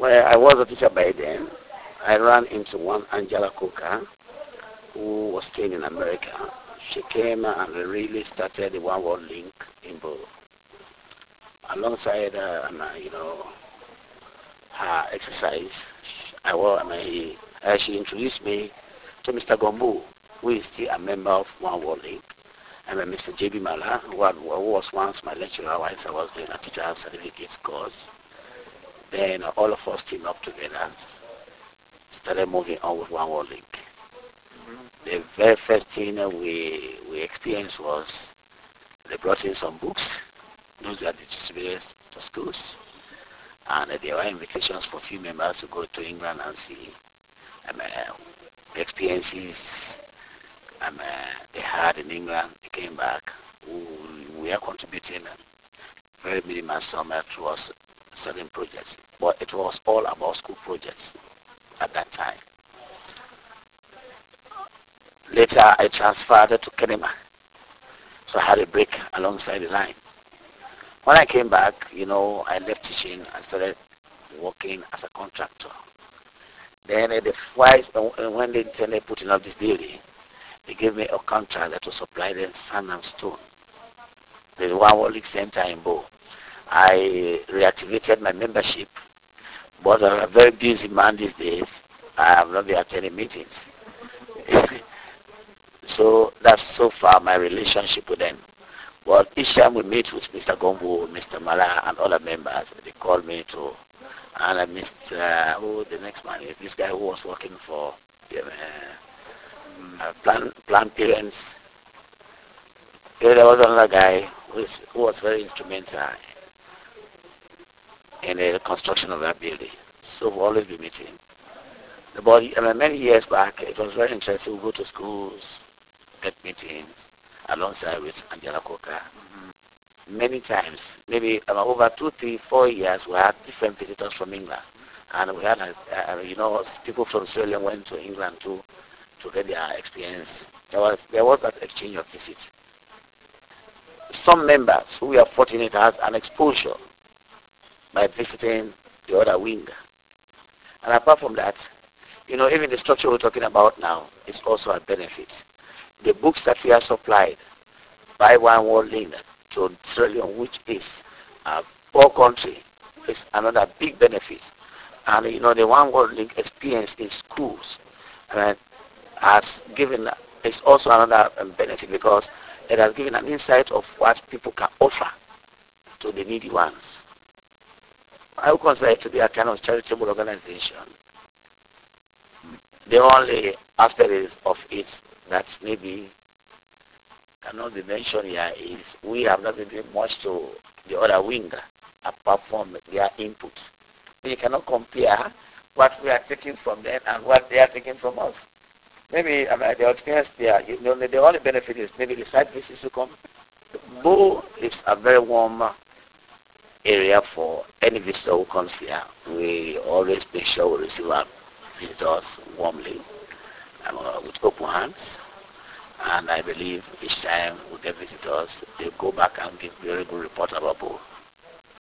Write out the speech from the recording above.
Well, I was a teacher by then. I ran into one Angela Coker who was staying in America. She came and really started the One World Link in Bo. Alongside, her exercise, she introduced me to Mr. Gombu, who is still a member of One World Link, and then Mr. J.B. Mala, who was once my lecturer whilst I was doing a teacher certificate course. Then all of us teamed up together, started moving on with One World Link. The very first thing we experienced was they brought in some books. Those were distributed to schools. And there were invitations for few members to go to England and see the experiences they had in England. They came back. We are contributing very minimal sum towards certain projects. But it was all about school projects at that time. Later, I transferred to Kenema. So I had a break alongside the line. When I came back, I left teaching and started working as a contractor. Then when they intended putting up this building, they gave me a contract to supply them sand and stone. The One World League Center in Bo. I reactivated my membership, but I'm a very busy man these days. I have not been attending meetings. So that's so far my relationship with them. But each time we meet with Mr. Gombo, Mr. Mala, and other members, they call me to, and Mr. Who the next man is this guy who was working for Planned Parents. Yeah, there was another guy who was very instrumental in the construction of that building. So we've always been meeting. But many years back, it was very interesting. We go to schools, get meetings alongside with Angela Coker. Many times, maybe over 2, 3, 4 years, we had different visitors from England. And we had, people from Sierra Leone went to England too to get their experience. There was that exchange of visits. Some members who were fortunate had an exposure by visiting the other wing. And apart from that, even the structure we're talking about now is also a benefit. The books that we are supplied by One World Link to Sierra Leone, which is a poor country, is another big benefit. And the One World Link experience in schools has given, is also another benefit because it has given an insight of what people can offer to the needy ones. I would consider it to be a kind of charitable organization. The only aspect of it that maybe cannot be mentioned here is we have not been doing much to the other wing apart from their input. You cannot compare what we are taking from them and what they are taking from us. Maybe the experience there, the only benefit is maybe the side visits to come. Bo is a very warm area for any visitor who comes here. We always make sure we receive our visitors warmly and with open hands. And I believe each time we get visitors, they go back and give very good report about Bo.